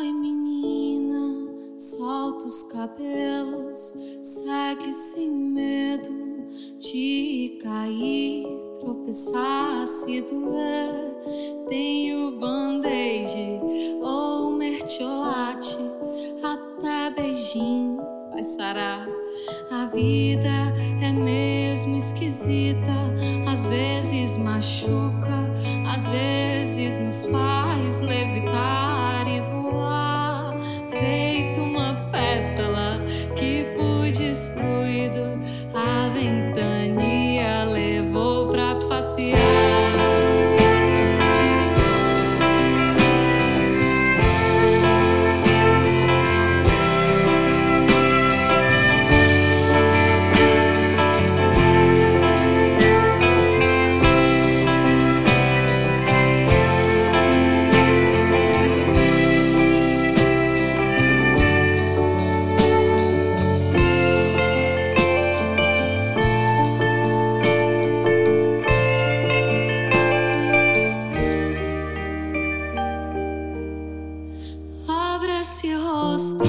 Vai, menina, solta os cabelos, segue sem medo de cair, tropeçar, se doer. Tem o band-aid ou mertiolate, até beijinho vai sarar. A vida é mesmo esquisita, às vezes machuca, às vezes nos faz levitar e voar, feito uma pétala que por descuido a ventania levou pra passear. Esse rosto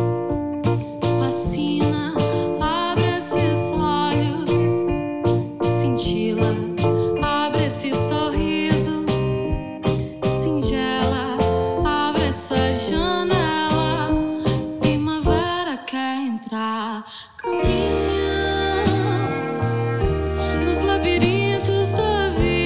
fascina, abre esses olhos, cintila, abre esse sorriso, singela, abre essa janela, primavera quer entrar, caminha nos labirintos da vida.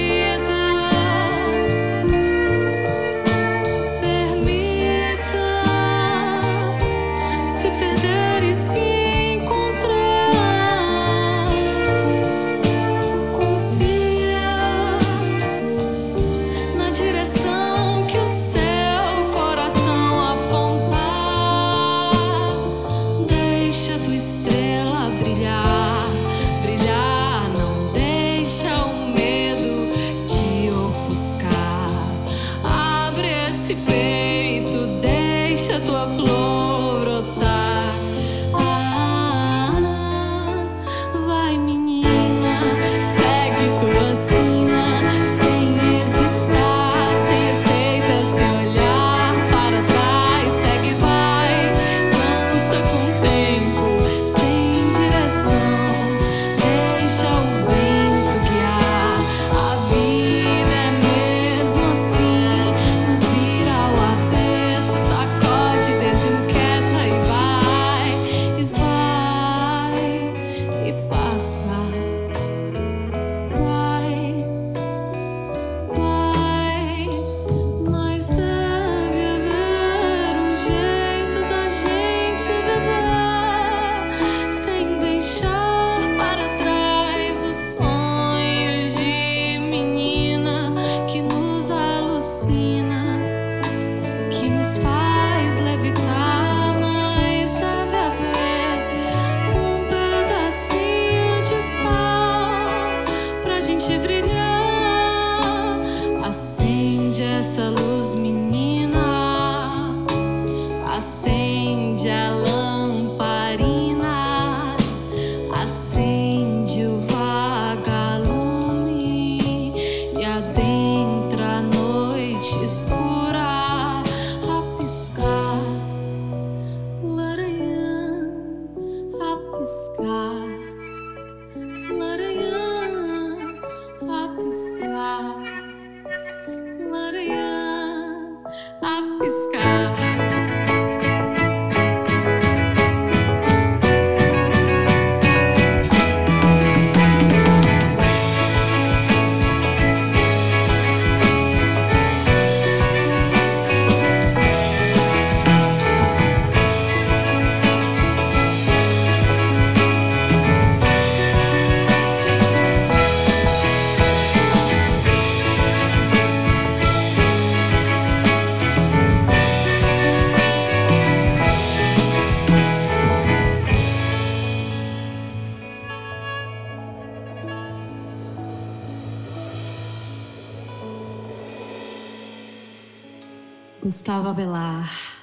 Esse peito, deixa tua flor brotar. Vai, menina, segue tua sina, sem hesitar, sem receita, sem olhar para trás. Segue, vai, dança com o tempo, sem direção, deixa o vento guiar. A vida é mesmo assim. Deve haver um jeito da gente viver sem deixar para trás os sonhos de menina que nos alucina, que nos faz levitar. Mas deve haver um pedacinho de sol pra gente brilhar. Acende essa luz, menina, acende a lamparina, acende o vagalume e adentra a noite escura a piscar, laranhã, a piscar, laranhã, a piscar, laranhã a piscar. Gustavo Avelar.